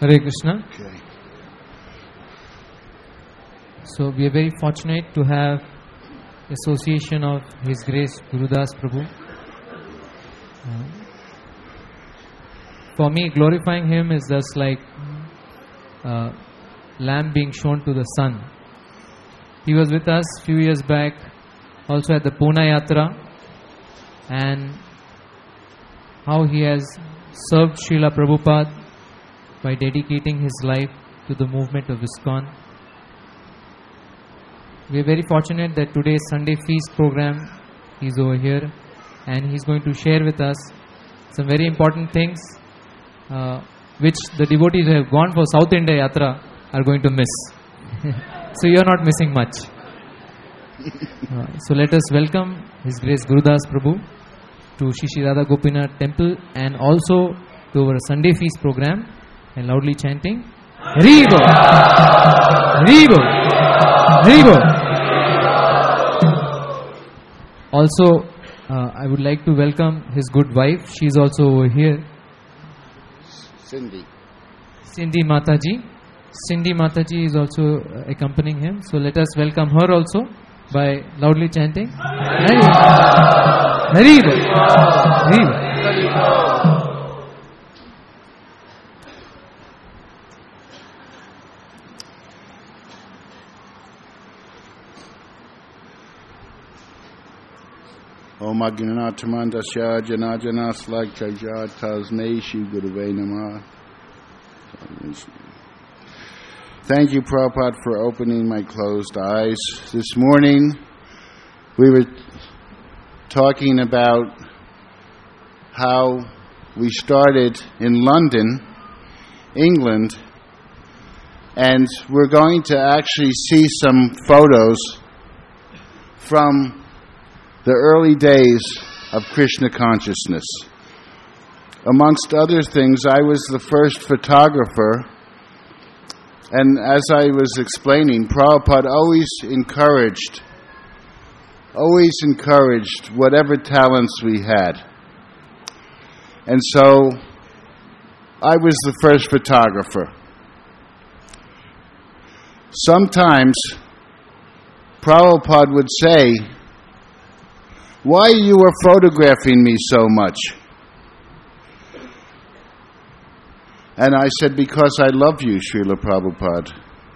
Hare Krishna. Okay. So we are very fortunate to have association of His Grace Gurudas Prabhu. For me, glorifying him is just like lamb being shown to the sun. He was with us few years back, also at the Pune Yatra, and how he has served Srila Prabhupada by dedicating his life to the movement of ISKCON. We are very fortunate that today's Sunday Feast program is over here, and he's going to share with us some very important things which the devotees who have gone for South India Yatra are going to miss. So you are not missing much. So let us welcome His Grace Gurudas Prabhu to Shri Shri Radha Gopinath Temple and also to our Sunday Feast program, and loudly chanting Hari Bol, Hari Bol, Hari Bol. Also, I would like to welcome his good wife. She is also over here. Cindy Mataji. Cindy Mataji is also accompanying him. So let us welcome her also by loudly chanting Hari Bol, Hari Bol, Hari Bol. Om Agnanatamandasya Janajana Slagchaja Tasmeshu Guruve Namah. Thank you, Prabhupada, for opening my closed eyes. This morning, we were talking about how we started in London, England, and we're going to actually see some photos from the early days of Krishna consciousness. Amongst other things, I was the first photographer, and as I was explaining, Prabhupada always encouraged whatever talents we had. And so, I was the first photographer. Sometimes, Prabhupada would say, "Why you are photographing me so much?" And I said, "Because I love you, Srila Prabhupada."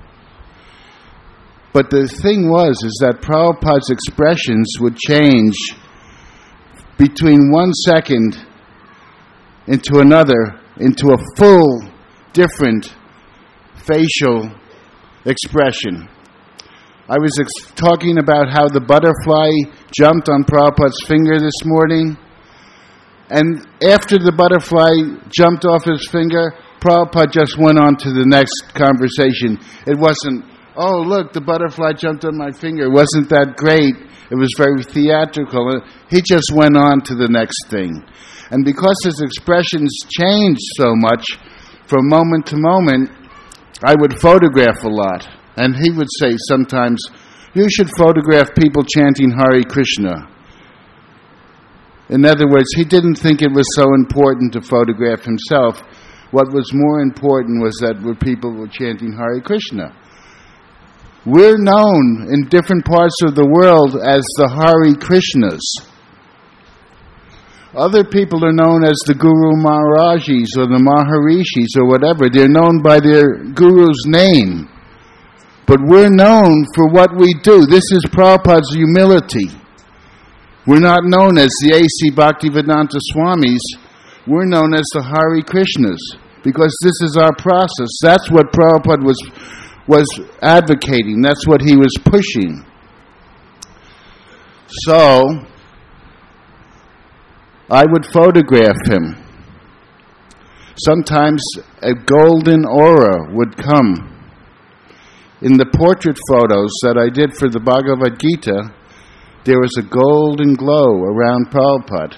But the thing is that Prabhupada's expressions would change between 1 second into another, into a full, different facial expression. I was talking about how the butterfly jumped on Prabhupada's finger this morning, and after the butterfly jumped off his finger, Prabhupada just went on to the next conversation. It wasn't, "Oh, look, the butterfly jumped on my finger." It wasn't that great. It was very theatrical. He just went on to the next thing. And because his expressions changed so much from moment to moment, I would photograph a lot. And he would say sometimes, "You should photograph people chanting Hare Krishna." In other words, he didn't think it was so important to photograph himself. What was more important was that people were chanting Hare Krishna. We're known in different parts of the world as the Hare Krishnas. Other people are known as the Guru Maharajis or the Maharishis or whatever. They're known by their guru's name. But we're known for what we do. This is Prabhupada's humility. We're not known as the A.C. Bhaktivedanta Swamis. We're known as the Hare Krishnas because this is our process. That's what Prabhupada was advocating. That's what he was pushing. So, I would photograph him. Sometimes a golden aura would come. In the portrait photos that I did for the Bhagavad Gita, there was a golden glow around Prabhupada.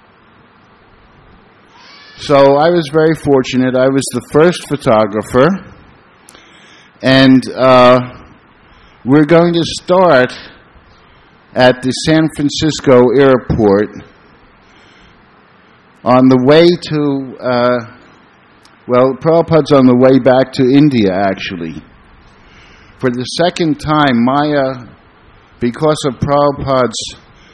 So I was very fortunate. I was the first photographer. And we're going to start at the San Francisco airport on the way to Well, Prabhupada's on the way back to India, actually. For the second time, Maya, because of Prabhupada's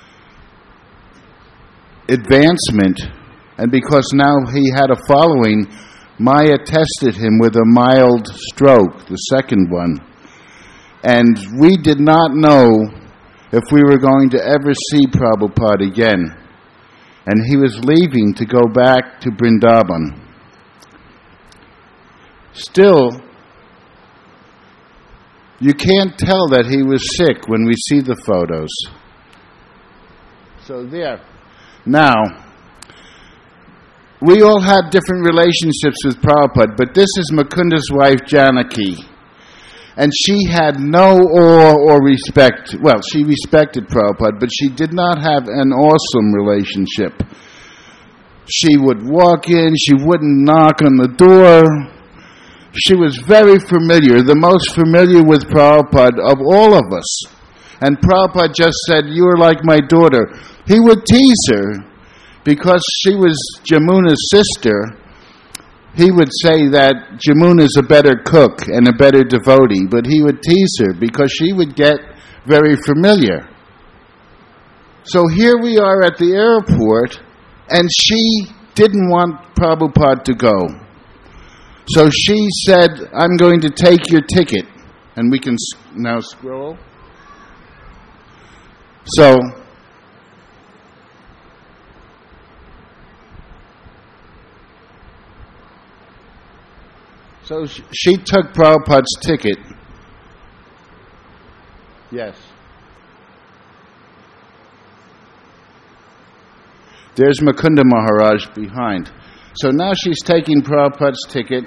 advancement, and because now he had a following, Maya tested him with a mild stroke, the second one. And we did not know if we were going to ever see Prabhupada again. And he was leaving to go back to Vrindavan. Still, you can't tell that he was sick when we see the photos. So there. Now, we all had different relationships with Prabhupada, but this is Mukunda's wife, Janaki. And she had no awe or respect. Well, she respected Prabhupada, but she did not have an awesome relationship. She would walk in, she wouldn't knock on the door. She was very familiar, the most familiar with Prabhupada of all of us. And Prabhupada just said, "You are like my daughter." He would tease her because she was Jamuna's sister. He would say that Jamuna's a better cook and a better devotee, but he would tease her because she would get very familiar. So here we are at the airport, and she didn't want Prabhupada to go. So she said, "I'm going to take your ticket." And we can now scroll. So she took Prabhupada's ticket. Yes. There's Mukunda Maharaj behind. So now she's taking Prabhupada's ticket.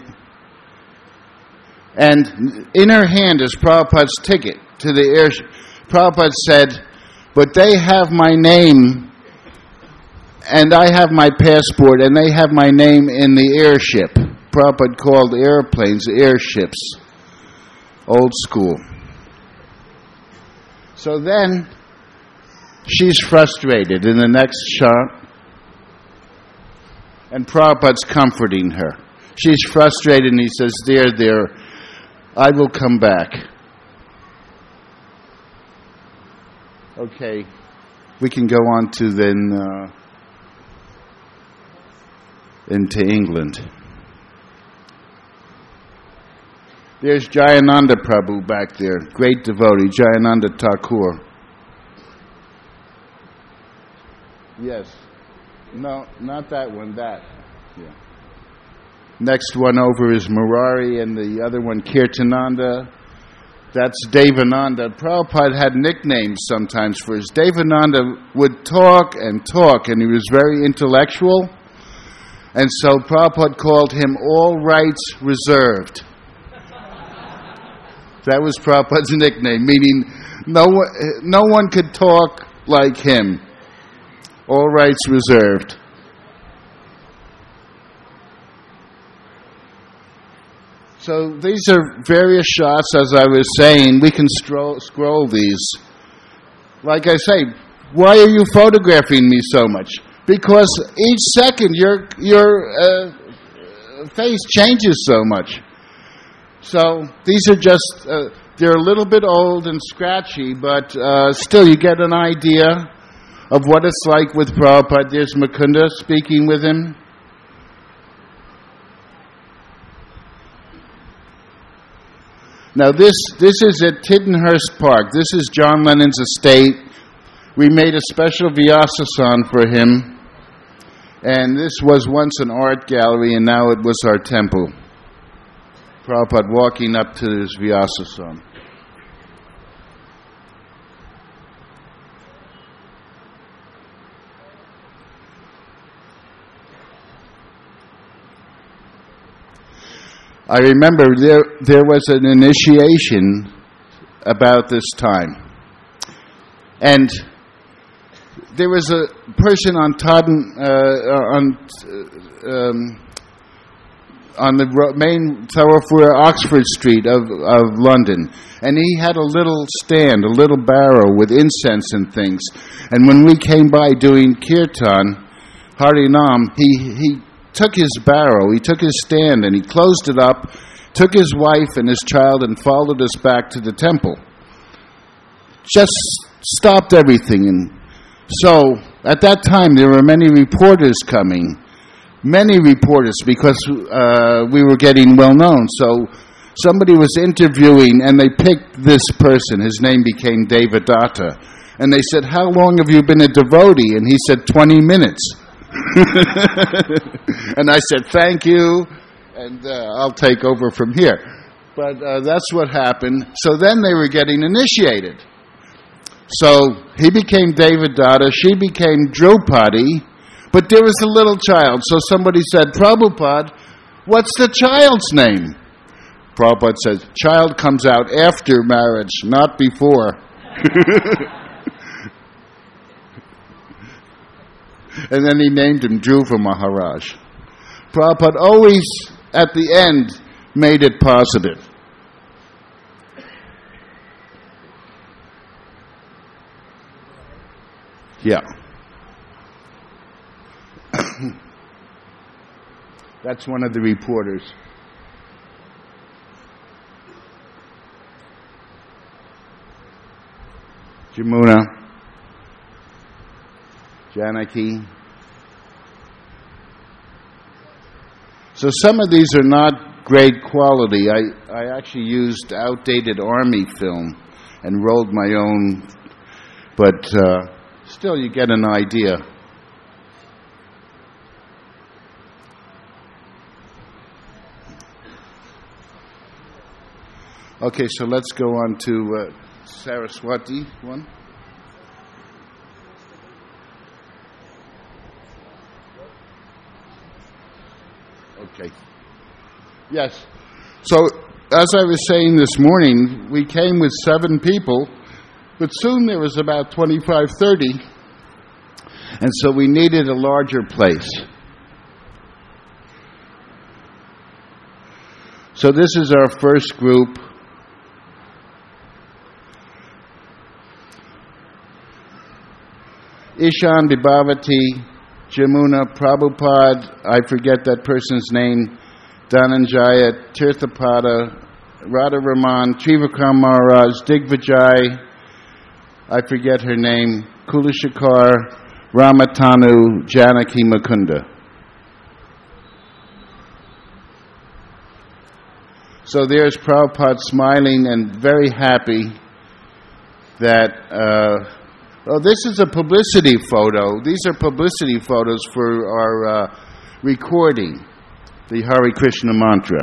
And in her hand is Prabhupada's ticket to the airship. Prabhupada said, "But they have my name, and I have my passport, and they have my name in the airship." Prabhupada called airplanes airships. Old school. So then, she's frustrated in the next shot, and Prabhupada's comforting her. She's frustrated, and he says, There, I will come back." Okay, we can go on to then into England. There's Jayananda Prabhu back there, great devotee, Jayananda Thakur. Yes. No, not that one, that. Yeah. Next one over is Murari, and the other one, Kirtananda. That's Devananda. Prabhupada had nicknames sometimes for us. Devananda would talk, and he was very intellectual. And so Prabhupada called him All Rights Reserved. That was Prabhupada's nickname, meaning no one could talk like him. All rights reserved. So these are various shots, as I was saying. We can scroll these. Like I say, why are you photographing me so much? Because each second your face changes so much. So these are just, they're a little bit old and scratchy, but still you get an idea of what it's like with Prabhupada. There's Mukunda speaking with him. Now this is at Tiddenhurst Park. This is John Lennon's estate. We made a special Vyasasan for him. And this was once an art gallery, and now it was our temple. Prabhupada walking up to his Vyasasan. I remember there was an initiation about this time. And there was a person on the main thoroughfare, Oxford Street of London. And he had a little stand, a little barrel with incense and things. And when we came by doing kirtan, Harinam, he took his barrow, he took his stand, and he closed it up, took his wife and his child, and followed us back to the temple. Just stopped everything. And so, at that time, there were many reporters coming. Many reporters, because we were getting well known. So, somebody was interviewing, and they picked this person. His name became Devadatta. And they said, "How long have you been a devotee?" And he said, 20 minutes. And I said, "Thank you, and I'll take over from here." But that's what happened. So then they were getting initiated. So he became Devadatta, she became Draupadi, but there was a little child. So somebody said, "Prabhupada, what's the child's name?" Prabhupada says, "Child comes out after marriage, not before." And then he named him Dhruva Maharaj. Prabhupada always, at the end, made it positive. Yeah. That's one of the reporters. Jamuna, Janaki. So some of these are not great quality. I actually used outdated army film and rolled my own, but still you get an idea. Okay, so let's go on to Saraswati one. Okay. Yes. So, as I was saying this morning, we came with 7 people, but soon there was about 25, 30, and so we needed a larger place. So this is our first group. Ishan, Vibhavati, Jamuna, Prabhupada, I forget that person's name, Dhananjaya, Tirthapada, Radha Raman, Trivikram Maharaj, Digvijay, I forget her name, Kulashikar, Ramatanu, Janaki Mukunda. So there's Prabhupada smiling and very happy that... this is a publicity photo. These are publicity photos for our recording, the Hare Krishna mantra.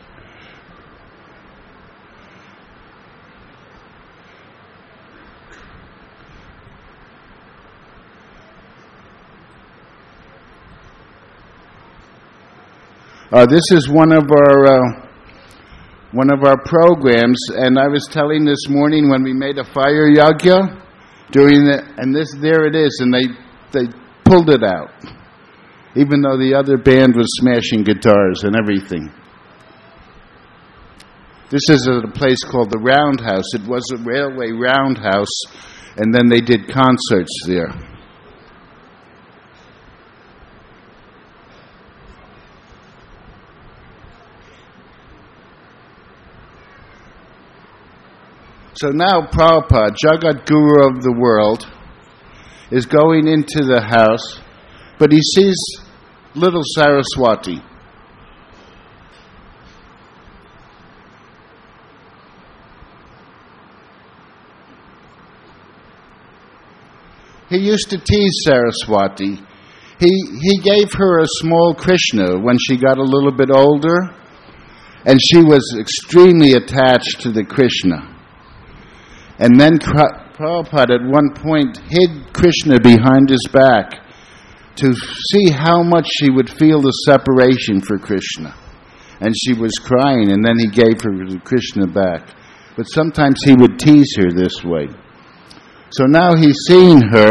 This is one of our programs, and I was telling this morning when we made a fire yagya. There it is, and they pulled it out, even though the other band was smashing guitars and everything. This is at a place called the Roundhouse. It was a railway roundhouse, and then they did concerts there. So now Prabhupada, Jagat Guru of the world, is going into the house, but he sees little Saraswati. He used to tease Saraswati. He gave her a small Krishna when she got a little bit older, and she was extremely attached to the Krishna. And then Prabhupada at one point hid Krishna behind his back to see how much she would feel the separation for Krishna. And she was crying, and then he gave her the Krishna back. But sometimes he would tease her this way. So now he's seeing her.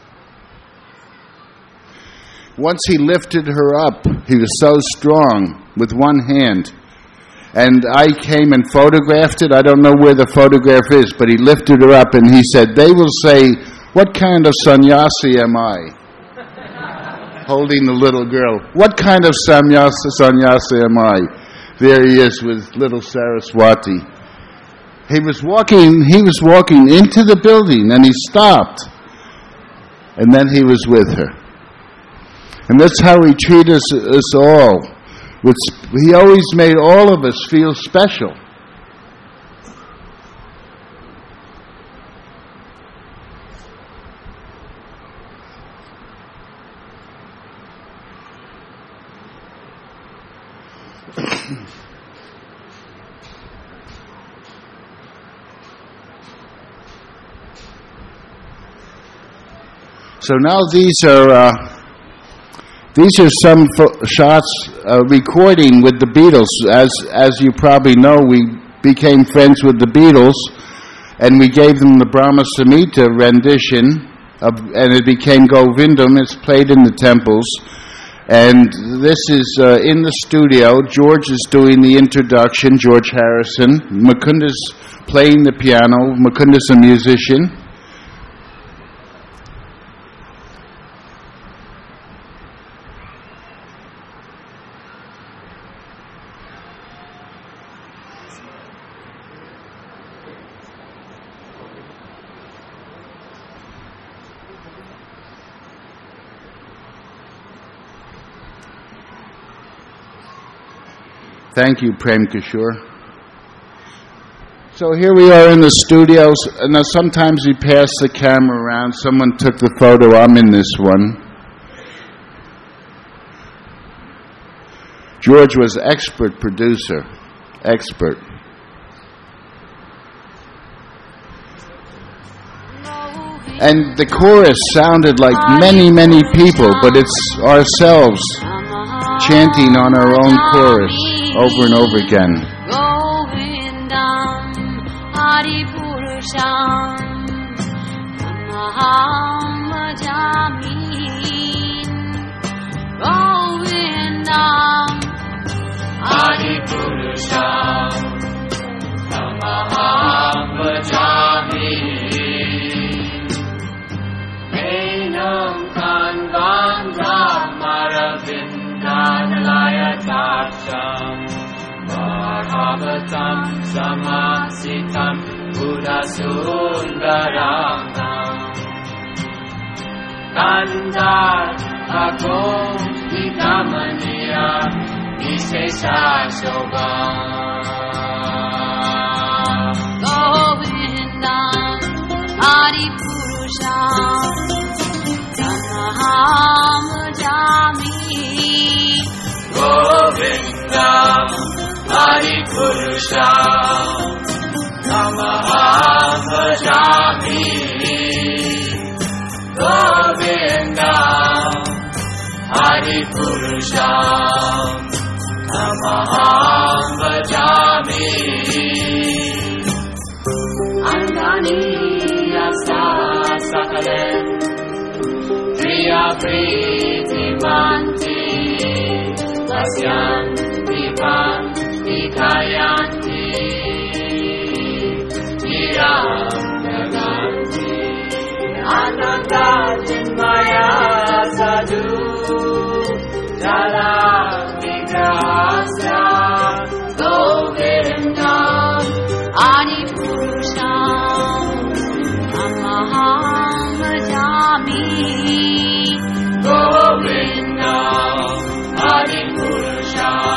Once he lifted her up, he was so strong with one hand. And I came and photographed it. I don't know where the photograph is, but he lifted her up and he said, "They will say, 'What kind of sannyasi am I?'" Holding the little girl. "What kind of sannyasi am I?" There he is with little Saraswati. He was walking into the building and he stopped. And then he was with her. And that's how he treated us all. He always made all of us feel special. So now these are some shots recording with the Beatles. As you probably know, we became friends with the Beatles, and we gave them the Brahma Samhita rendition, and it became Govindam. It's played in the temples. And this is in the studio. George is doing the introduction, George Harrison. Mukunda's playing the piano. Mukunda's a musician. Thank you, Prem Kishore. So here we are in the studios. Now sometimes we pass the camera around. Someone took the photo. I'm in this one. George was expert producer. Expert. And the chorus sounded like many, many people, but it's ourselves chanting on our own chorus over and over again. Govindam Hari Purusham Tamaham Bhajami. Govindam Hari Purusham Tamaham Bhajami. Enam Kanvam Brahmaravindanalaya Taksham Bhagavatam Samasitam Buddhasundaram Kandar Bhagom Vikamaniya Vishesha Shobham Govindam Hari Purusham Tamaham Bhajami. Govindam Hari Purusham Tamaham Bhajami. Govindam Hari Purusham Tamaham Bhajami. Andani Yasa Sakalem Priya Priti Vanti Vasyam Vivam Vikayanti Viram Naganti Ananda Chinmaya Sadhu Jala Vigrahasya Govindam Hari Purusham Tamaham Bhajami. Govindam Hari Purusham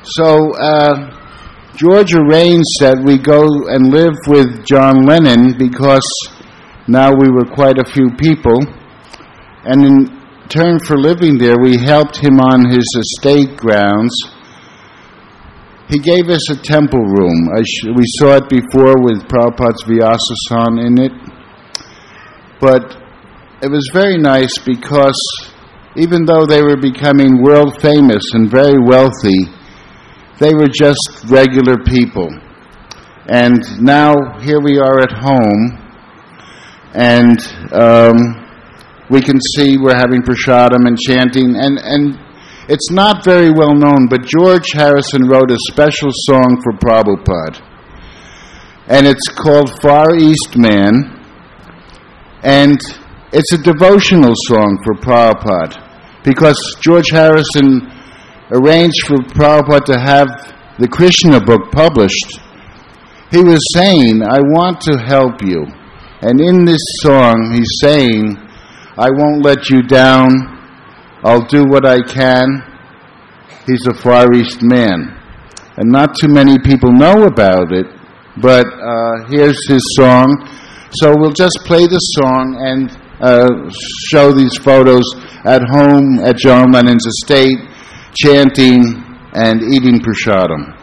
So George arranged that we go and live with John Lennon because now we were quite a few people. And in return for living there, we helped him on his estate grounds. He gave us a temple room. We saw it before with Prabhupada's Vyasasan in it. But it was very nice because even though they were becoming world famous and very wealthy, they were just regular people. And now here we are at home, and we can see we're having prasadam and chanting, and it's not very well known, but George Harrison wrote a special song for Prabhupada, and it's called Far East Man, and it's a devotional song for Prabhupada, because George Harrison arranged for Prabhupada to have the Krishna book published. He was saying, I want to help you. And in this song, he's saying, I won't let you down. I'll do what I can. He's a Far East man. And not too many people know about it, but here's his song. So we'll just play the song and show these photos at home at John Lennon's estate, chanting and eating prasadam.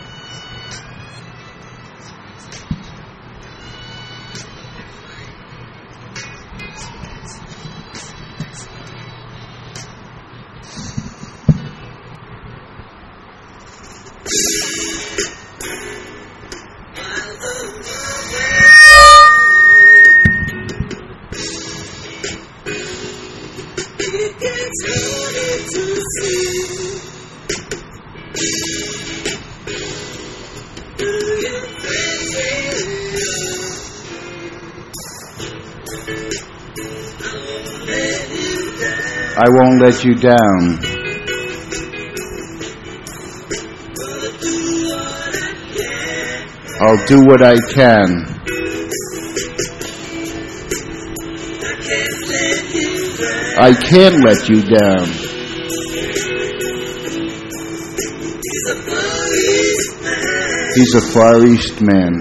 I won't let you down. I'll do what I can. I can't let you down. He's a Far East man.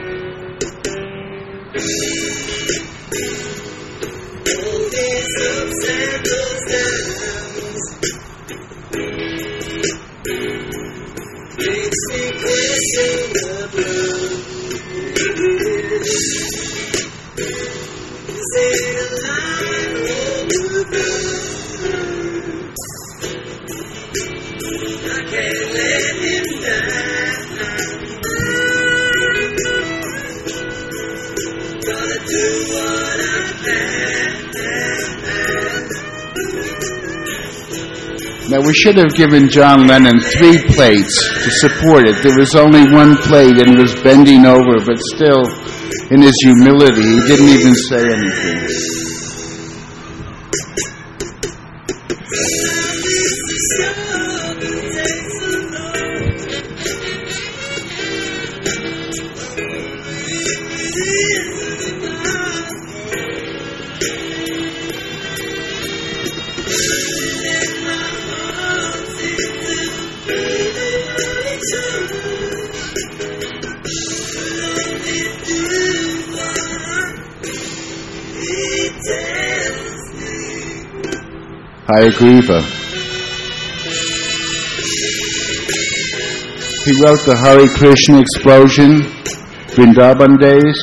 Now, we should have given John Lennon 3 plates to support it. There was only 1 plate and was bending over, but still, in his humility, he didn't even say anything. Hayagriva. He wrote the Hare Krishna Explosion, Vrindavan Days.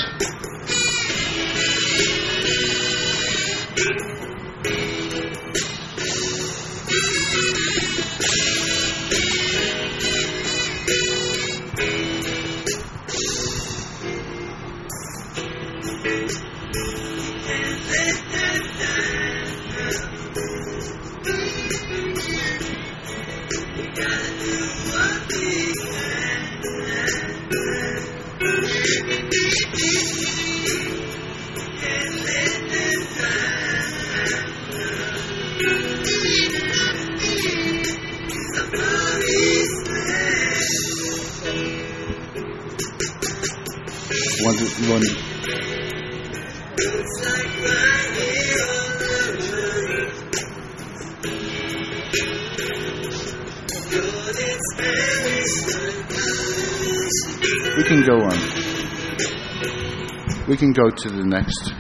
We can go on. We can go to the next.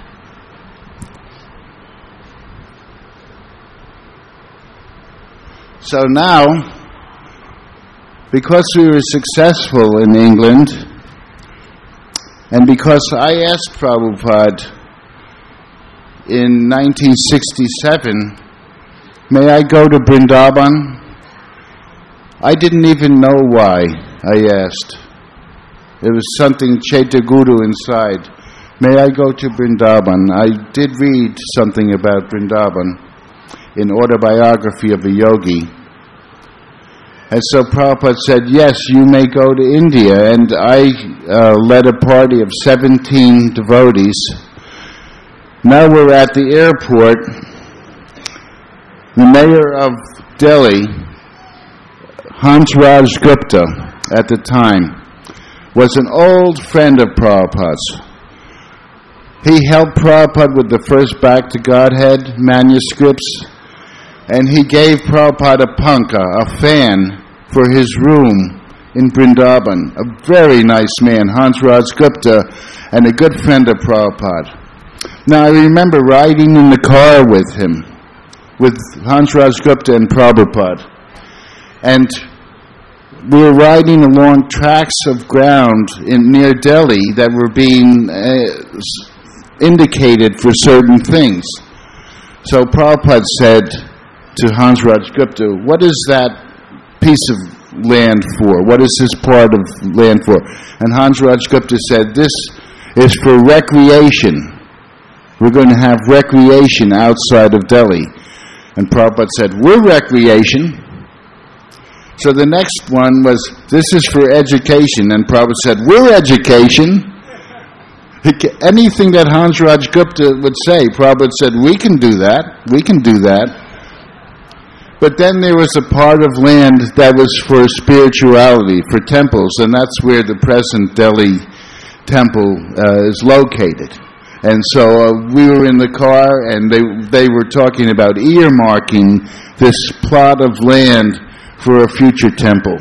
So now, because we were successful in England, and because I asked Prabhupada in 1967, may I go to Vrindavan? I didn't even know why I asked. It was something Chaitya Guru inside. May I go to Vrindavan? I did read something about Vrindavan in Autobiography of a Yogi. And so Prabhupada said, yes, you may go to India. And I led a party of 17 devotees. Now we're at the airport. The mayor of Delhi, Hansraj Gupta, at the time, was an old friend of Prabhupada's. He helped Prabhupada with the first Back to Godhead manuscripts, and he gave Prabhupada a panka, a fan, for his room in Vrindavan. A very nice man, Hansraj Gupta, and a good friend of Prabhupada. Now I remember riding in the car with him, with Hansraj Gupta and Prabhupada, and we were riding along tracts of ground near Delhi that were being indicated for certain things. So Prabhupada said to Hansraj Gupta, what is that piece of land for? What is this part of land for? And Hansraj Gupta said, this is for recreation. We're going to have recreation outside of Delhi. And Prabhupada said, we're recreation. So the next one was, this is for education. And Prabhupada said, we're education. Anything that Hansraj Gupta would say, Prabhupada said, we can do that. We can do that. But then there was a part of land that was for spirituality, for temples, and that's where the present Delhi temple is located. And so we were in the car, and they were talking about earmarking this plot of land for a future temple.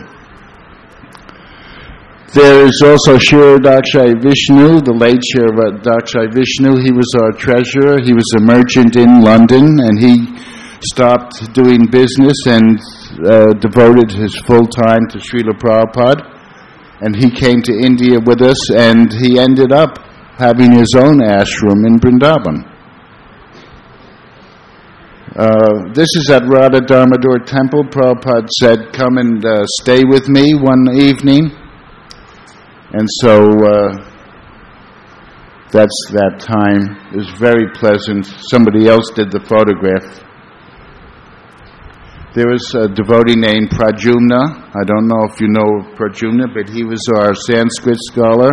There is also Shri Dakshay Vishnu, the late Shri Dakshay Vishnu. He was our treasurer. He was a merchant in London, and he stopped doing business and devoted his full time to Srila Prabhupada. And he came to India with us, and he ended up having his own ashram in Vrindavan. This is at Radha Damodar Temple. Prabhupada said, come and stay with me one evening. And so that's that time. It was very pleasant. Somebody else did the photograph. There was a devotee named Pradyumna. I don't know if you know Pradyumna, but he was our Sanskrit scholar.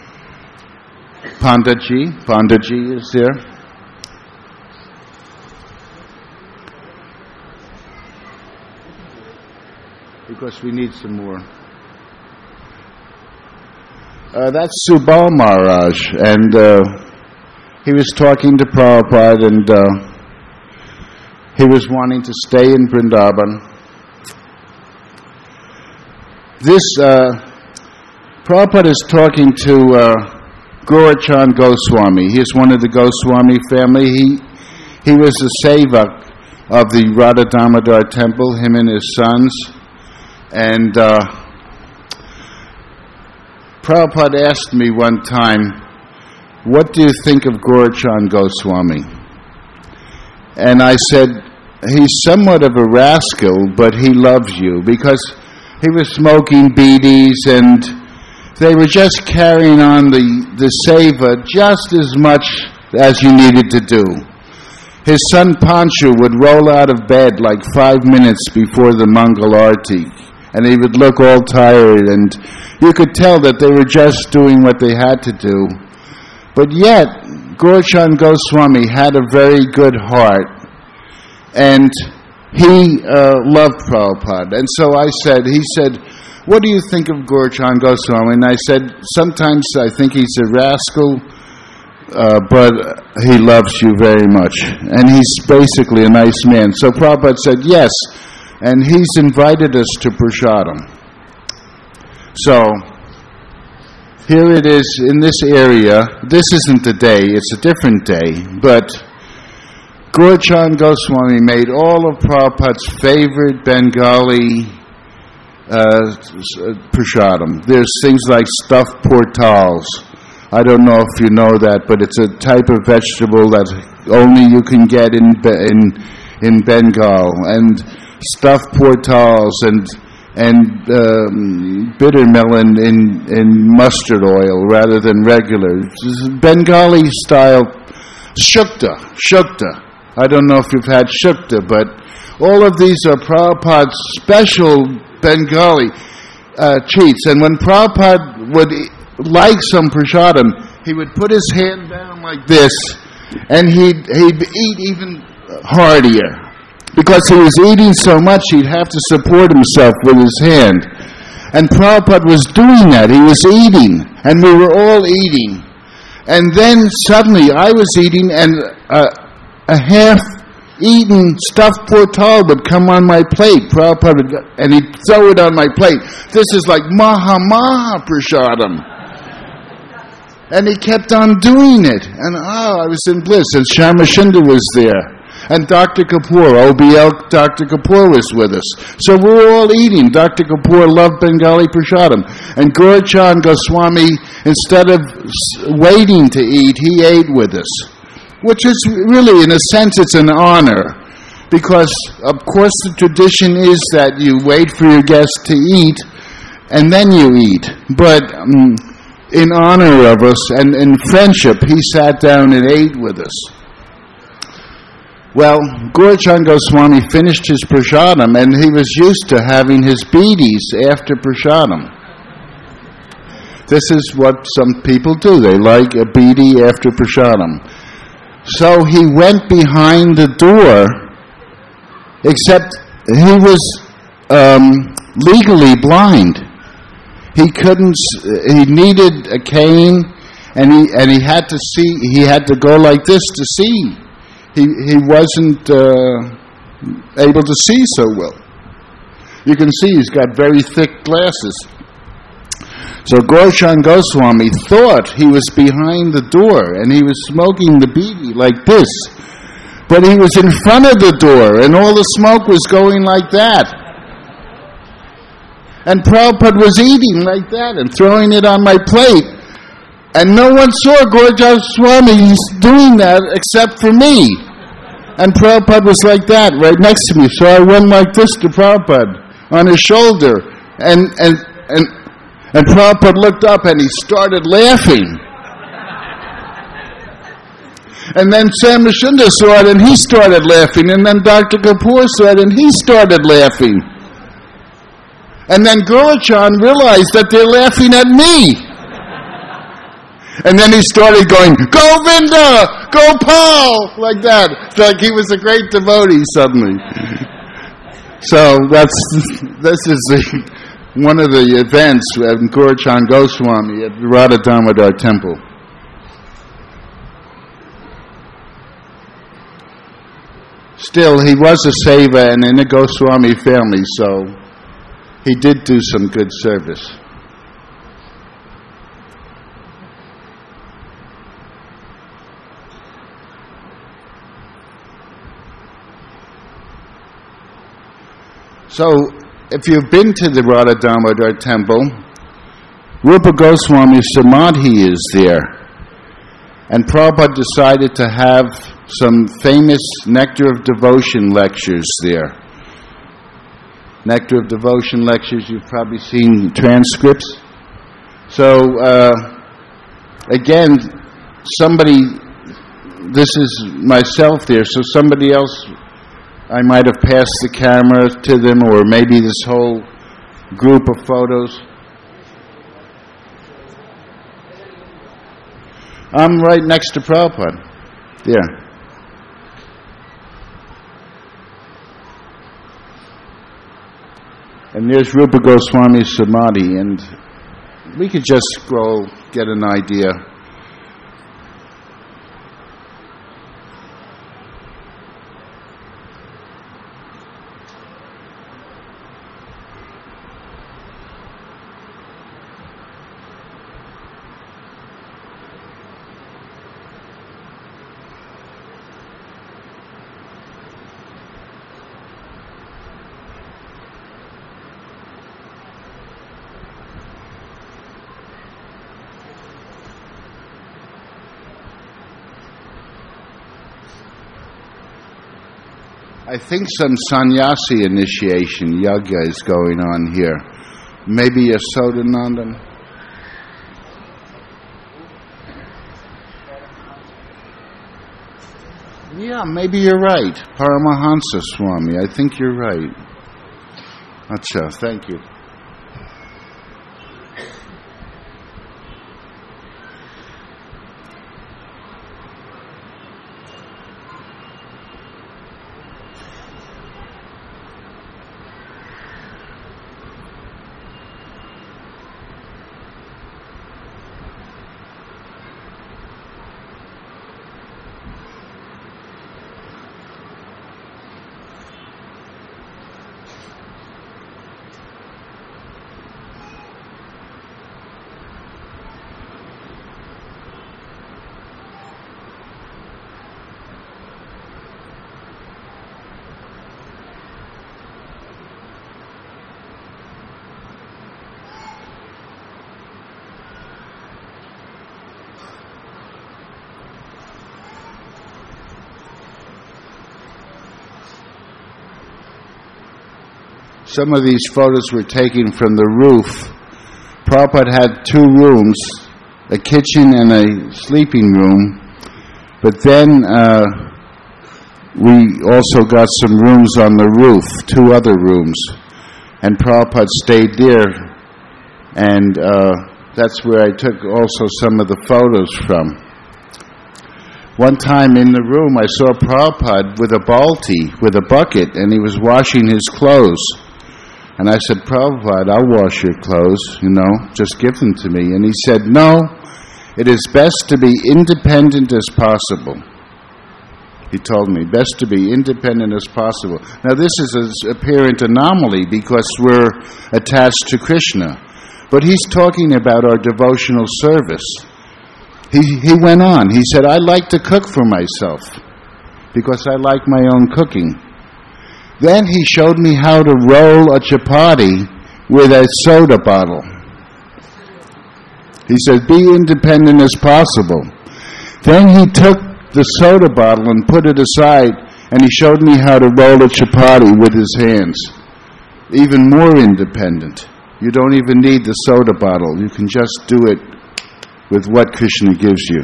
Pandaji is there. Because we need some more. That's Subal Maharaj, and he was talking to Prabhupada, and he was wanting to stay in Vrindavan. This Prabhupada is talking to Gaurachand Goswami. He is one of the Goswami family. He was the sevak of the Radha Damodar temple, him and his sons. And Prabhupada asked me one time, what do you think of Gaurachand Goswami? And I said, he's somewhat of a rascal, but he loves you, because he was smoking beedis, and they were just carrying on the seva just as much as you needed to do. His son Panchu would roll out of bed like 5 minutes before the Mangal Arati, and he would look all tired, and you could tell that they were just doing what they had to do. But yet, Gaurachand Goswami had a very good heart, and he loved Prabhupada. And so he said, what do you think of Gaurachand Goswami? And I said, sometimes I think he's a rascal, but he loves you very much. And he's basically a nice man. So Prabhupada said, yes, And he's invited us to Prasadam. So, here it is in this area. This isn't the day, it's a different day. But Gaurachand Goswami made all of Prabhupada's favorite Bengali prasadam. There's things like stuffed portals. I don't know if you know that, but it's a type of vegetable that only you can get in Bengal. And stuffed portals and bitter melon in mustard oil rather than regular. Bengali style shukta. I don't know if you've had shukta, but all of these are Prabhupada's special Bengali treats. And when Prabhupada would like some prasadam, he would put his hand down like this, and he'd eat even heartier. Because he was eating so much, he'd have to support himself with his hand. And Prabhupada was doing that. He was eating, and we were all eating. And then suddenly I was eating, and a half-eaten stuffed portal would come on my plate. Prabhupada, and he'd throw it on my plate. This is like Maha Prasadam. And he kept on doing it. And I was in bliss. And Shyamachandra was there. And Dr. Kapoor, OBL Dr. Kapoor was with us. So we were all eating. Dr. Kapoor loved Bengali prasadam. And Gaurachand Goswami, instead of waiting to eat, he ate with us. Which is really, in a sense, it's an honor. Because, of course, the tradition is that you wait for your guests to eat, and then you eat. But in honor of us and in friendship, he sat down and ate with us. Well, Gaurachand Goswami finished his prasadam, and he was used to having his bidis after prasadam. This is what some people do. They like a bidi after prasadam. So he went behind the door, except he was legally blind. He needed a cane, and he had to see. He had to go like this to see. He wasn't able to see so well. You can see he's got very thick glasses. So Gaurachand Goswami thought he was behind the door, and he was smoking the bidi like this. But he was in front of the door, and all the smoke was going like that. And Prabhupada was eating like that and throwing it on my plate. And no one saw Gaurachand Goswami doing that except for me. And Prabhupada was like that, right next to me. So I went like this to Prabhupada on his shoulder. And Prabhupada looked up and he started laughing. And then Shyamachandra saw it and he started laughing. And then Dr. Kapoor saw it and he started laughing. And then Gaurachand realized that they're laughing at me. And then he started going, Govinda, Gopal, like that. It's like he was a great devotee suddenly. So this is one of the events at Gaurachand Goswami at the Radha Damodar temple. Still, he was a seva and in a Goswami family, so he did do some good service. So, if you've been to the Radha Damodar temple, Rupa Goswami Samadhi is there. And Prabhupada decided to have some famous Nectar of Devotion lectures there. Nectar of Devotion lectures, you've probably seen transcripts. So, again, this is myself there, so somebody else, I might have passed the camera to them, or maybe this whole group of photos. I'm right next to Prabhupada. There. And there's Rupa Goswami Samadhi, and we could just scroll, get an idea. I think some sannyasi initiation yoga is going on here. Maybe a Sodanandan? Yeah, maybe you're right. Paramahansa Swami. I think you're right. Acha, thank you. Some of these photos were taken from the roof. Prabhupada had 2 rooms, a kitchen and a sleeping room. But then we also got some rooms on the roof, 2 other rooms. And Prabhupada stayed there. And that's where I took also some of the photos from. One time in the room I saw Prabhupada with a balti, with a bucket, and he was washing his clothes. And I said, Prabhupada, I'll wash your clothes, just give them to me. And he said, no, it is best to be independent as possible. He told me, best to be independent as possible. Now this is an apparent anomaly because we're attached to Krishna. But he's talking about our devotional service. He went on, he said, I like to cook for myself because I like my own cooking. Then he showed me how to roll a chapati with a soda bottle. He said, be independent as possible. Then he took the soda bottle and put it aside, and he showed me how to roll a chapati with his hands. Even more independent. You don't even need the soda bottle. You can just do it with what Krishna gives you.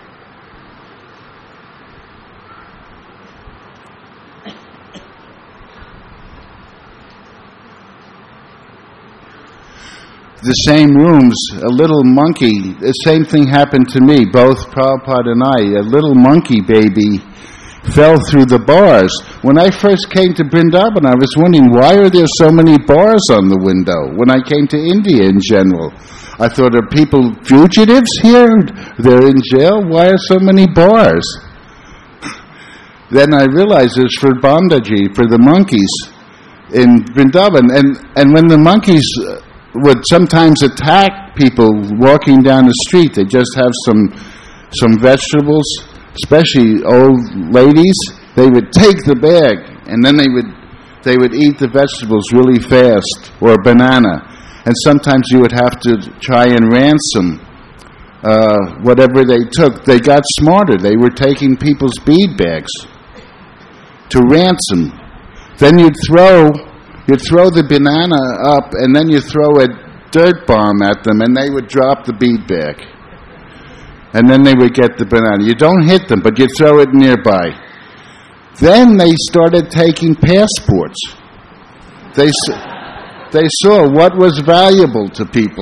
The same rooms, a little monkey, the same thing happened to me, both Prabhupada and I. A little monkey baby fell through the bars. When I first came to Vrindavan, I was wondering, why are there so many bars on the window? When I came to India in general, I thought, are people fugitives here? They're in jail? Why are so many bars? Then I realized it's for Bandaji, for the monkeys in Vrindavan. And when the monkeys would sometimes attack people walking down the street. They just have some vegetables, especially old ladies. They would take the bag and then they would eat the vegetables really fast, or a banana. And sometimes you would have to try and ransom whatever they took. They got smarter. They were taking people's bead bags to ransom. Then you'd throw the banana up, and then you throw a dirt bomb at them, and they would drop the bead bag. And then they would get the banana. You don't hit them, but you throw it nearby. Then they started taking passports. They saw what was valuable to people.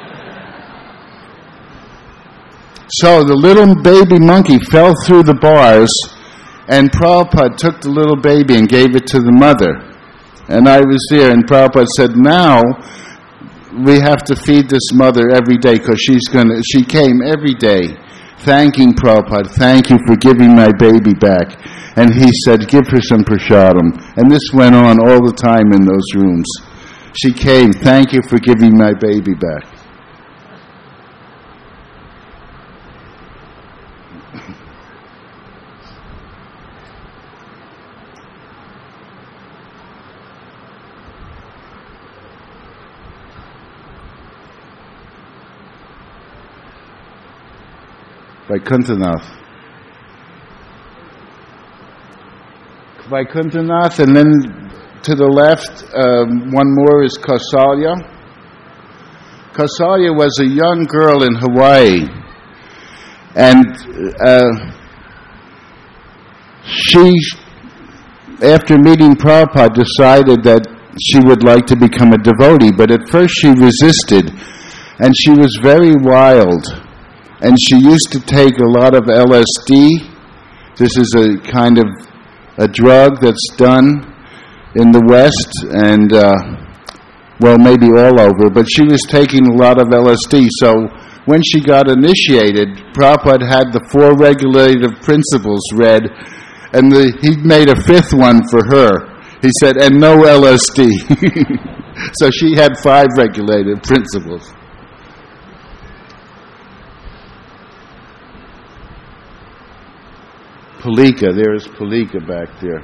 So the little baby monkey fell through the bars, and Prabhupada took the little baby and gave it to the mother. And I was there, and Prabhupada said, now we have to feed this mother every day because she came every day thanking Prabhupada, thank you for giving my baby back. And he said, give her some prasadam. And this went on all the time in those rooms. She came, thank you for giving my baby back. By Kuntanath. Vaikunthanath, and then to the left, one more is Kausalya. Kausalya was a young girl in Hawaii, and she, after meeting Prabhupada, decided that she would like to become a devotee, but at first she resisted, and she was very wild, and she used to take a lot of LSD. This is a kind of a drug that's done in the West, and well, maybe all over, but she was taking a lot of LSD. So when she got initiated, Prabhupada had the 4 regulative principles read, and he made a 5th one for her. He said, and no LSD. So she had 5 regulative principles. Palika, there is Palika back there.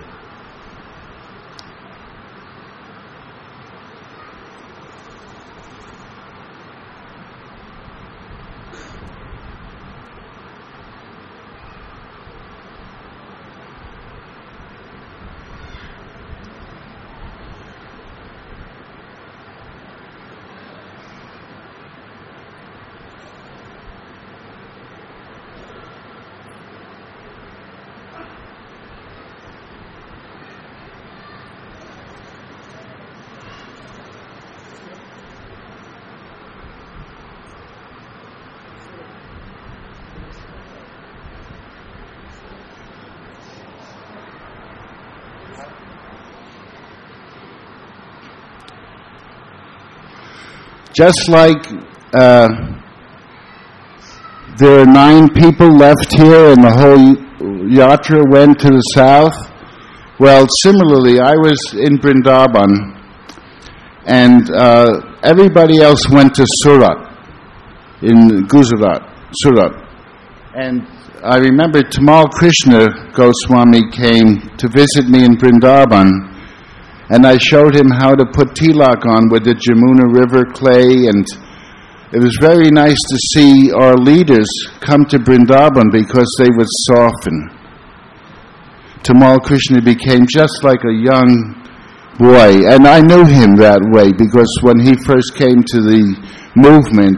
Just like there are 9 people left here and the whole yatra went to the south, well, similarly, I was in Vrindavan, and everybody else went to Surat, in Gujarat, Surat. And I remember Tamal Krishna Goswami came to visit me in Vrindavan, and I showed him how to put tilak on with the Jamuna River clay, and it was very nice to see our leaders come to Vrindavan because they would soften. Tamal Krishna became just like a young boy, and I knew him that way because when he first came to the movement,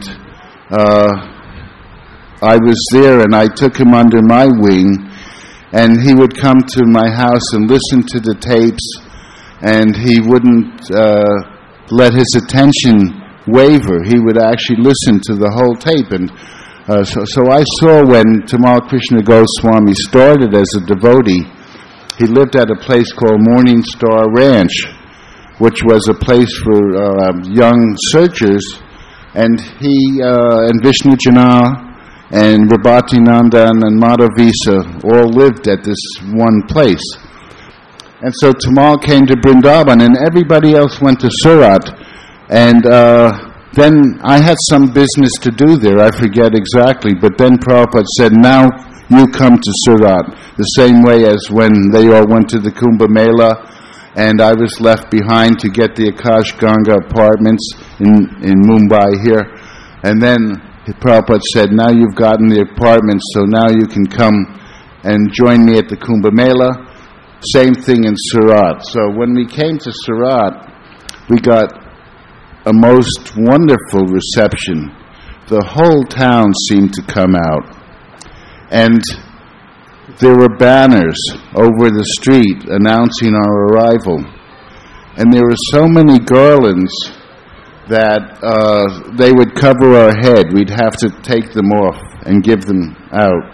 I was there and I took him under my wing, and he would come to my house and listen to the tapes, and he wouldn't let his attention waver. He would actually listen to the whole tape. And so I saw when Tamal Krishna Goswami started as a devotee, he lived at a place called Morning Star Ranch, which was a place for young searchers, and he and Vishnu Jana and Rabati Nandan and Madhavisa all lived at this one place. And so Tamal came to Vrindavan, and everybody else went to Surat. And then I had some business to do there, I forget exactly, but then Prabhupada said, now you come to Surat, the same way as when they all went to the Kumbh Mela, and I was left behind to get the Akash Ganga apartments in Mumbai here. And then Prabhupada said, now you've gotten the apartments, so now you can come and join me at the Kumbh Mela. Same thing in Surat. So when we came to Surat, we got a most wonderful reception. The whole town seemed to come out. And there were banners over the street announcing our arrival. And there were so many garlands that they would cover our head. We'd have to take them off and give them out.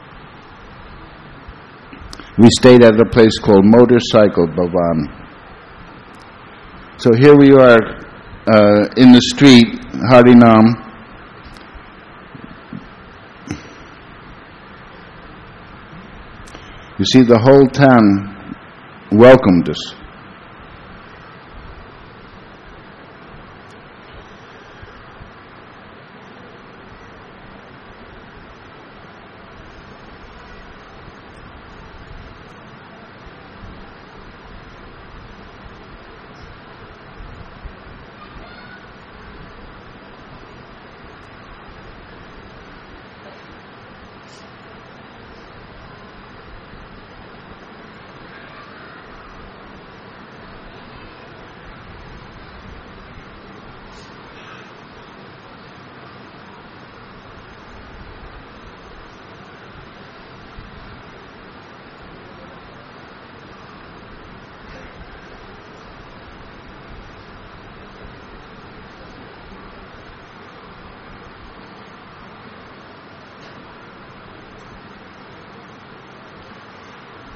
We stayed at a place called Motorcycle Bhavan. So here we are in the street, Harinam. You see, the whole town welcomed us.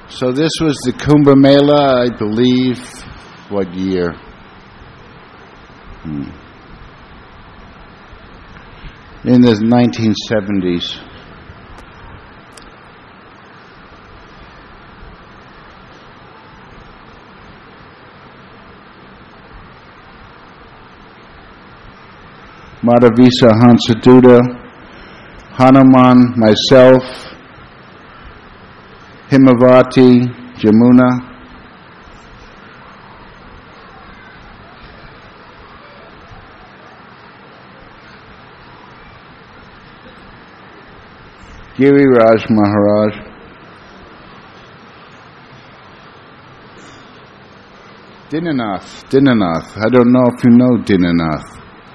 So this was the Kumbh Mela, I believe, what year? In the 1970s. Madhavisa Hansaduta, Hanuman, myself, Himavati, Jamuna, Giriraj Maharaj, Dinanath. I don't know if you know Dinanath.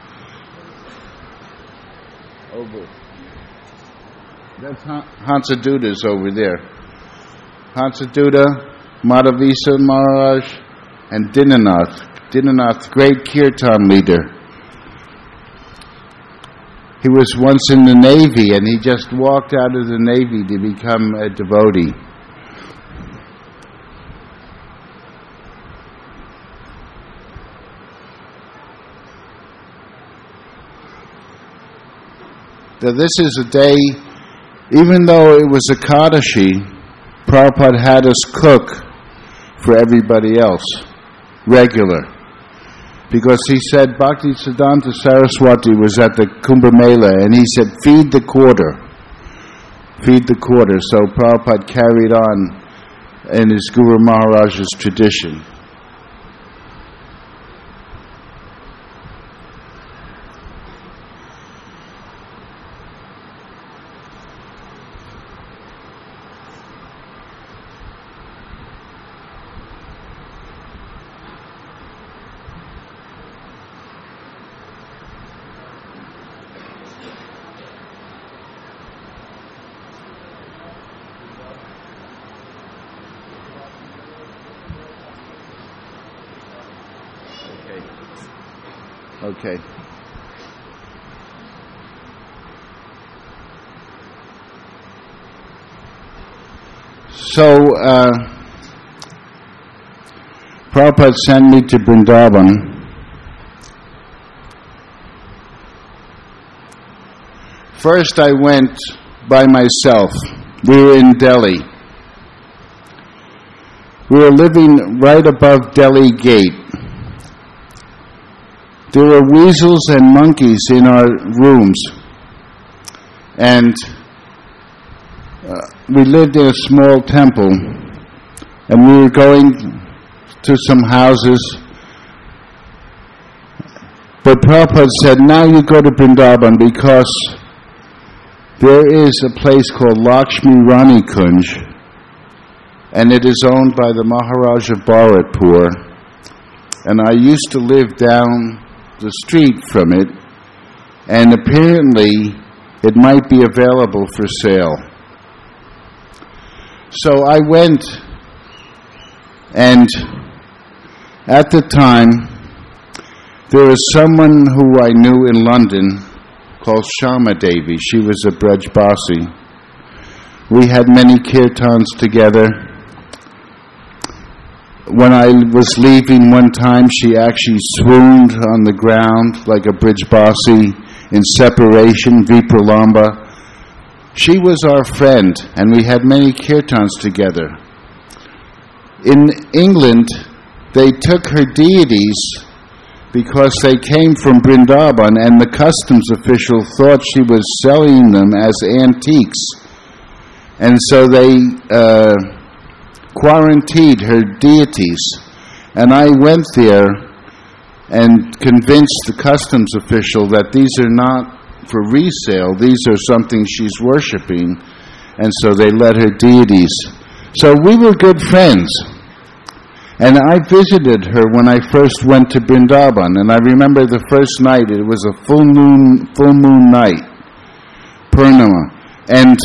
Over. That's Hansaduta's over there. Hansaduta, Madhavisa Maharaj, and Dinanath. Dinanath, great kirtan leader. He was once in the Navy, and he just walked out of the Navy to become a devotee. Now this is a day, even though it was Ekadashi, Prabhupada had us cook for everybody else, regular. Because he said Bhaktisiddhanta Saraswati was at the Kumbh Mela, and he said, feed the quarter. So Prabhupada carried on in his Guru Maharaj's tradition. Okay. So, Prabhupada sent me to Vrindavan. First I went by myself. We were in Delhi. We were living right above Delhi Gate. There were weasels and monkeys in our rooms, and we lived in a small temple, and we were going to some houses. But Prabhupada said, now you go to Vrindavan, because there is a place called Lakshmi Rani Kunj, and it is owned by the Maharaj of Bharatpur, and I used to live down the street from it, and apparently it might be available for sale. So I went, and at the time there was someone who I knew in London called Shama Devi. She was a Brajbasi. We had many kirtans together. When I was leaving one time, she actually swooned on the ground like a Brajbasi in separation, Vipralamba. She was our friend, and we had many kirtans together. In England, they took her deities because they came from Vrindavan, and the customs official thought she was selling them as antiques. And so they quarantined her deities, and I went there and convinced the customs official that these are not for resale, these are something she's worshipping, and so they let her deities. So we were good friends, and I visited her when I first went to Vrindavan, and I remember the first night, it was a full moon night, Purnima, and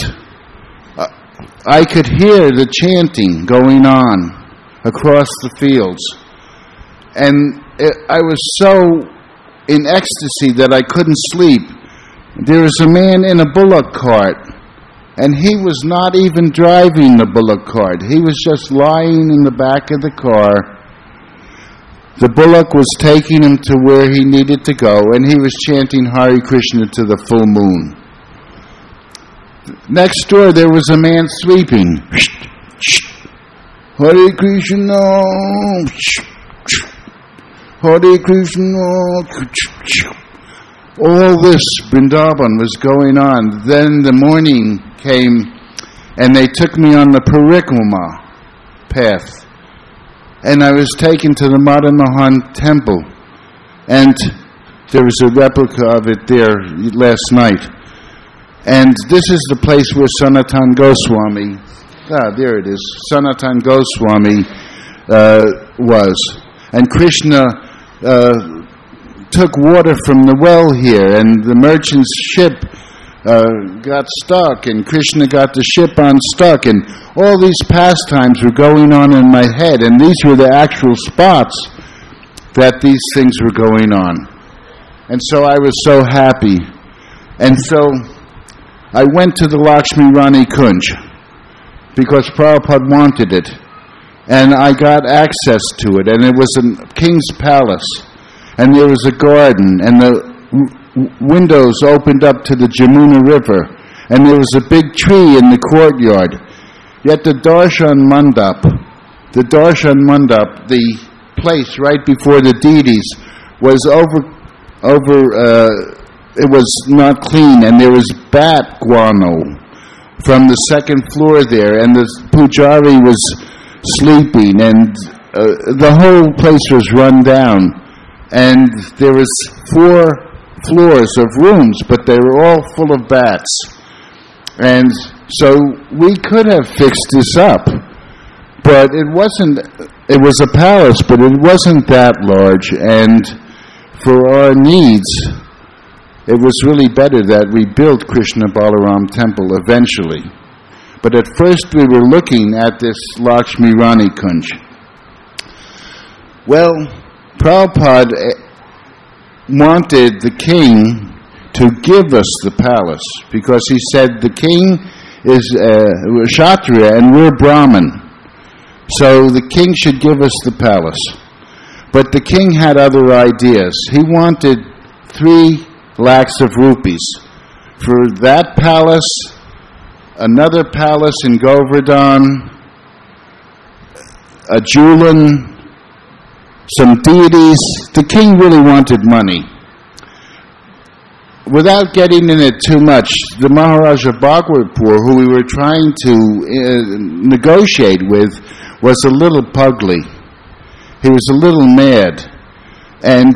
I could hear the chanting going on across the fields. And I was so in ecstasy that I couldn't sleep. There was a man in a bullock cart, And he was not even driving the bullock cart. He was just lying in the back of the car. The bullock was taking him to where he needed to go, and he was chanting Hare Krishna to the full moon. Next door, there was a man sweeping. Hare Krishna, Hare Krishna. All this Vrindavan was going on. Then the morning came, and they took me on the Parikrama path. And I was taken to the Madan Mohan temple. And there was a replica of it there last night. And this is the place where Sanatan Goswami, there it is, Sanatan Goswami was. And Krishna took water from the well here, and the merchant's ship got stuck, and Krishna got the ship unstuck, and all these pastimes were going on in my head, and these were the actual spots that these things were going on. And so I was so happy. And so I went to the Lakshmi Rani Kunj, because Prabhupada wanted it, and I got access to it, and it was a king's palace. And there was a garden, and the windows opened up to the Jamuna River, and there was a big tree in the courtyard. Yet the Darshan Mandap, the place right before the deities, was it was not clean, and there was bat guano from the second floor there, and the pujari was sleeping, and the whole place was run down. And there was 4 floors of rooms, but they were all full of bats. And so we could have fixed this up, but it was a palace, but it wasn't that large, and for our needs, it was really better that we built Krishna Balaram temple eventually. But at first we were looking at this Lakshmi Rani Kunj. Well, Prabhupada wanted the king to give us the palace, because he said the king is Kshatriya and we're Brahmin. So the king should give us the palace. But the king had other ideas. He wanted 3 lakhs of rupees for that palace, another palace in Govardhan, a Julan, some deities. The king really wanted money. Without getting in it too much, the Maharaja Bhagwatpur, who we were trying to negotiate with, was a little pugly. He was a little mad. And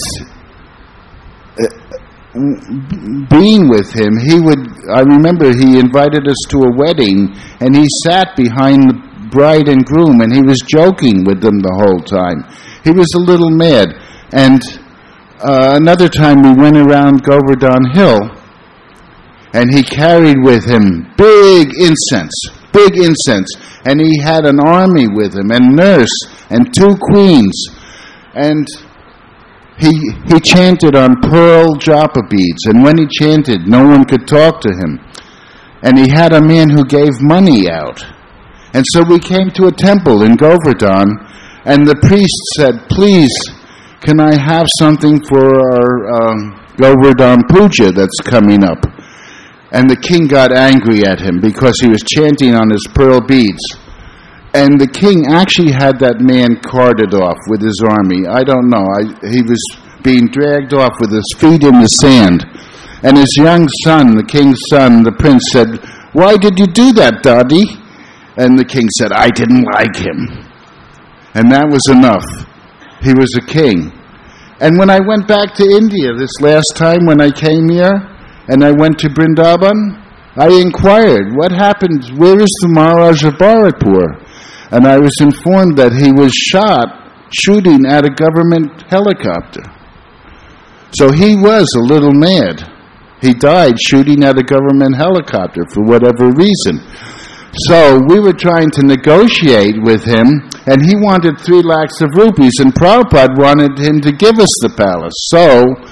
being with him, I remember he invited us to a wedding, and he sat behind the bride and groom, and he was joking with them the whole time. He was a little mad. And another time we went around Govardhan Hill, and he carried with him big incense, and he had an army with him, and nurse, and 2 queens, and he chanted on pearl japa beads, and when he chanted, no one could talk to him. And he had a man who gave money out. And so we came to a temple in Govardhan, and the priest said, "Please, can I have something for our Govardhan Puja that's coming up?" And the king got angry at him because he was chanting on his pearl beads. And the king actually had that man carted off with his army. I don't know. He was being dragged off with his feet in the sand. And his young son, the king's son, the prince, said, "Why did you do that, Daddy?" And the king said, "I didn't like him." And that was enough. He was a king. And when I went back to India this last time when I came here, and I went to Vrindavan, I inquired, what happened? Where is the Maharaja Bharatpur? And I was informed that he was shot shooting at a government helicopter. So he was a little mad. He died shooting at a government helicopter for whatever reason. So we were trying to negotiate with him, and he wanted 3 lakhs of rupees, and Prabhupada wanted him to give us the palace. So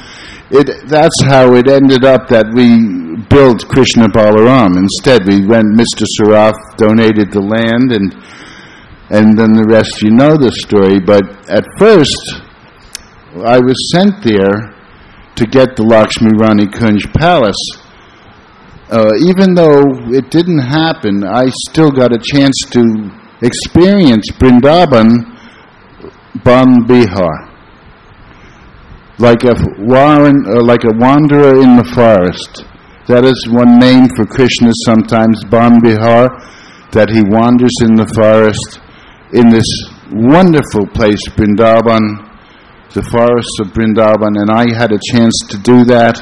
that's how it ended up that we built Krishna Balaram. Instead, Mr. Saraf donated the land, and then the rest, you know the story. But at first, I was sent there to get the Lakshmi Rani Kunj Palace. Even though it didn't happen, I still got a chance to experience Vrindavan Ban Bihar. Like a wanderer in the forest. That is one name for Krishna sometimes, Ban Bihar, that he wanders in the forest in this wonderful place, Vrindavan, the forests of Vrindavan, and I had a chance to do that.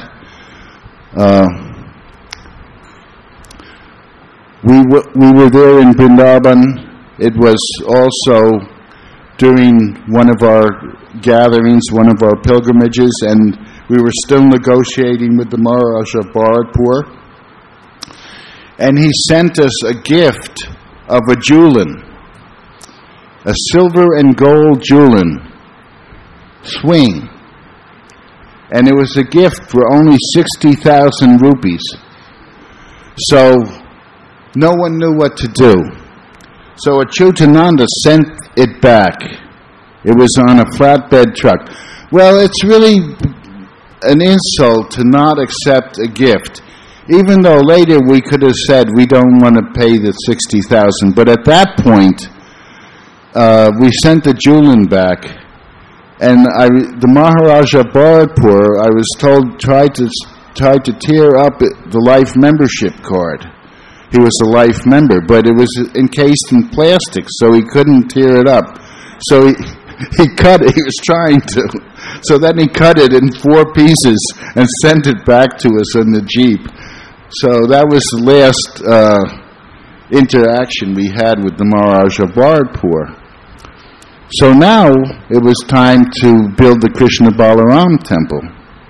We were there in Vrindavan. It was also during one of our gatherings, one of our pilgrimages, and we were still negotiating with the Maharaja of Bharatpur. And he sent us a gift of a Julin, a silver and gold Julin swing. And it was a gift for only 60,000 rupees. So no one knew what to do. So Achyutananda sent it back. It was on a flatbed truck. Well, it's really an insult to not accept a gift, even though later we could have said we don't want to pay the 60,000. But at that point, we sent the Julin back, and the Maharaja of Bharatpur, I was told, tried to tear up the life membership card. He was a life member, but it was encased in plastic, so he couldn't tear it up. So he cut it. He was trying to. So then he cut it in 4 pieces and sent it back to us on the Jeep. So that was the last interaction we had with the Maharaja of Bharatpur. So now it was time to build the Krishna Balaram temple.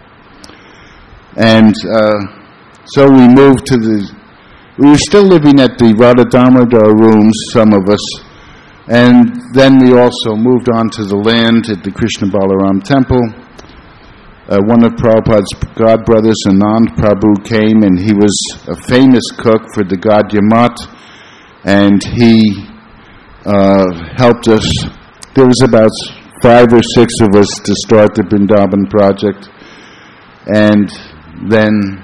And so we moved to we were still living at the Radha Damodar rooms, some of us, and then we also moved on to the land at the Krishna Balaram temple. One of Prabhupada's godbrothers, Anand Prabhu, came, and he was a famous cook for the god Yamat, and he helped us. There was about 5 or 6 of us to start the Vrindavan project, and then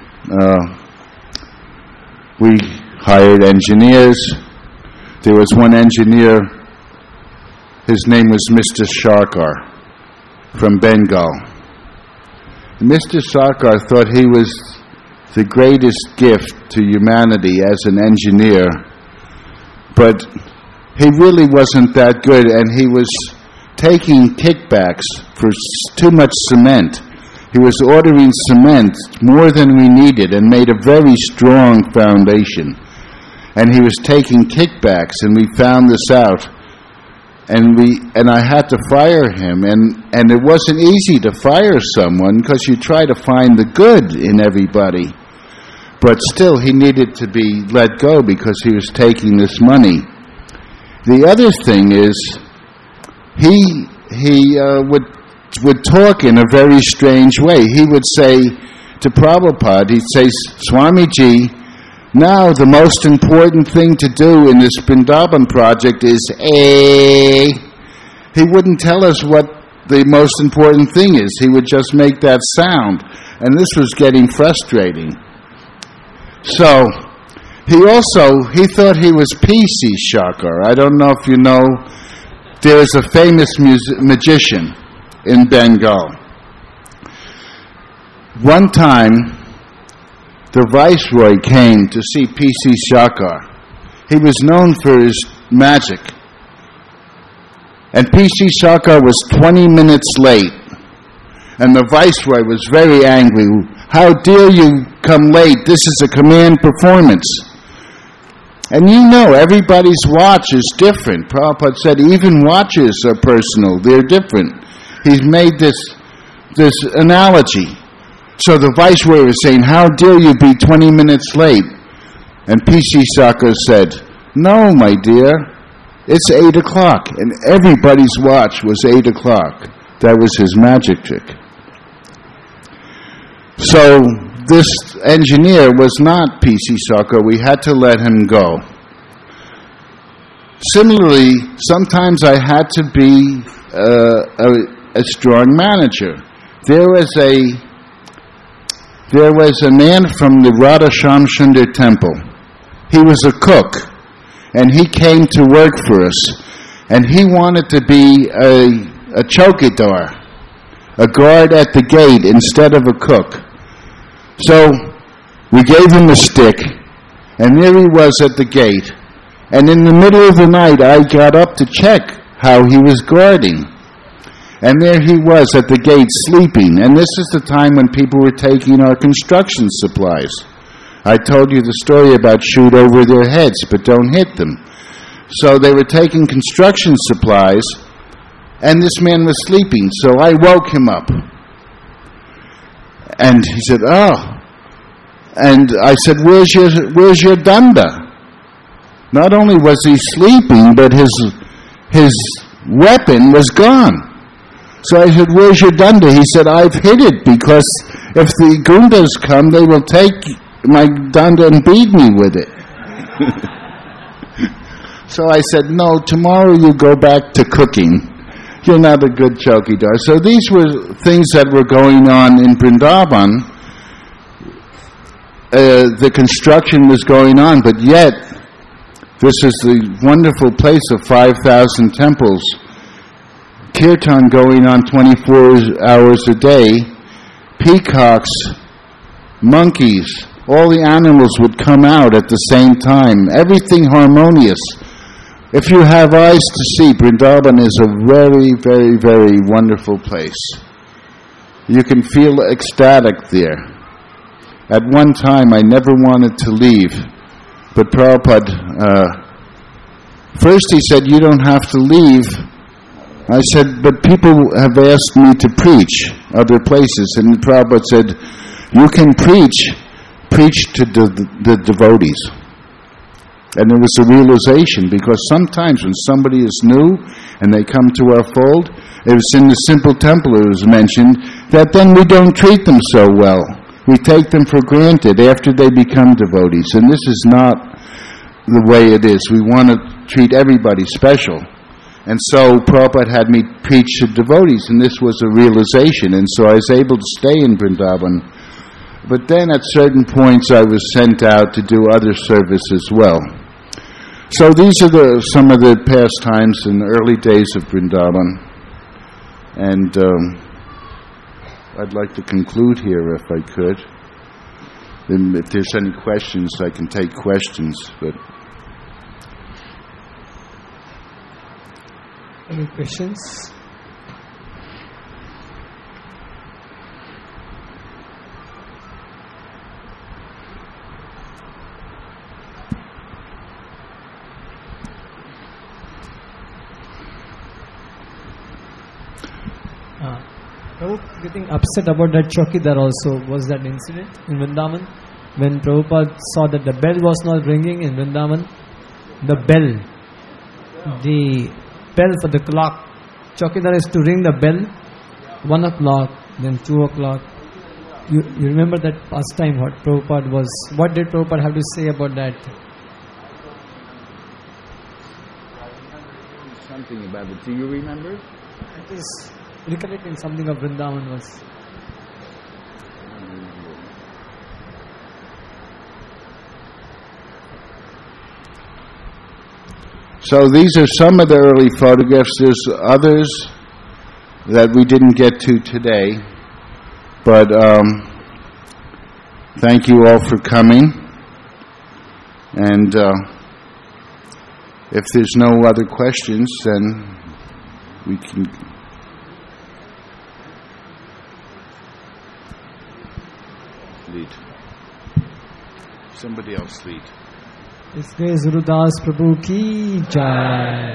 we hired engineers. There was one engineer, his name was Mr. Sarkar from Bengal. Mr. Sarkar thought he was the greatest gift to humanity as an engineer, but he really wasn't that good, and he was taking kickbacks for too much cement. He was ordering cement more than we needed and made a very strong foundation. And he was taking kickbacks, and we found this out. And I had to fire him, and it wasn't easy to fire someone because you try to find the good in everybody. But still, he needed to be let go because he was taking this money. The other thing is, he would talk in a very strange way. He would say to Prabhupada, he'd say, Swamiji, now the most important thing to do in this Vrindavan project is A. He wouldn't tell us what the most important thing is. He would just make that sound. And this was getting frustrating. So, he thought he was P.C. Sarkar. I don't know if you know, there is a famous magician in Bengal. One time, the Viceroy came to see P.C. Sarkar. He was known for his magic. And P.C. Sarkar was 20 minutes late. And the Viceroy was very angry. How dare you come late? This is a command performance. And you know, everybody's watch is different. Prabhupada said even watches are personal. They're different. He's made this analogy. So the Viceroy was saying, how dare you be 20 minutes late? And P.C. Sarkar said, no, my dear, it's 8 o'clock. And everybody's watch was 8 o'clock. That was his magic trick. So this engineer was not P.C. Sarkar. We had to let him go. Similarly, sometimes I had to be a strong manager. There was a man from the Radha Shamsundar temple. He was a cook, and he came to work for us. And he wanted to be a chowkidar, a guard at the gate instead of a cook. So we gave him a stick, and there he was at the gate. And in the middle of the night, I got up to check how he was guarding. And there he was at the gate sleeping. And this is the time when people were taking our construction supplies. I told you the story about shoot over their heads, but don't hit them. So they were taking construction supplies, and this man was sleeping. So I woke him up. And he said, oh. And I said, where's your danda? Not only was he sleeping, but his weapon was gone. So I said, where's your danda? He said, I've hid it because if the gundas come, they will take my danda and beat me with it. So I said, no, tomorrow you go back to cooking. You're not a good chowkidar. So these were things that were going on in Vrindavan. The construction was going on, but yet this is the wonderful place of 5,000 temples. Kirtan going on 24 hours a day. Peacocks, monkeys, all the animals would come out at the same time. Everything harmonious. If you have eyes to see, Vrindavan is a very, very, very wonderful place. You can feel ecstatic there. At one time, I never wanted to leave, but Prabhupada, first he said, you don't have to leave. I said, but people have asked me to preach other places, and Prabhupada said, you can preach to the devotees. And there was a realization, because sometimes when somebody is new and they come to our fold, it was in the simple temple it was mentioned, that then we don't treat them so well. We take them for granted after they become devotees. And this is not the way it is. We want to treat everybody special. And so Prabhupada had me preach to devotees, and this was a realization. And so I was able to stay in Vrindavan. But then at certain points I was sent out to do other service as well. So these are some of the pastimes in the early days of Vrindavan. And I'd like to conclude here if I could. And if there's any questions, I can take questions. But any questions? Prabhupada getting upset about that chowkidar also. Was that incident in Vrindavan? When Prabhupada saw that the bell was not ringing in Vrindavan, the bell for the clock. Chowkidar is to ring the bell 1 o'clock, then 2 o'clock. You remember that past time what Prabhupada was? What did Prabhupada have to say about that? something about it. Do you remember? It is recollecting something of Vrindavan was. So these are some of the early photographs. There's others that we didn't get to today. But thank you all for coming. And if there's no other questions, then we can... lead. Somebody else lead. Is Gurudas Prabhu ki jai.